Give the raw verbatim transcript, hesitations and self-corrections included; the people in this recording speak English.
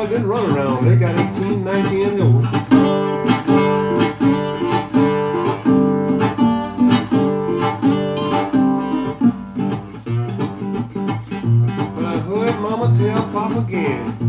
didn't run around. They got eighteen, nineteen and old. But I heard Mama tell Pop again.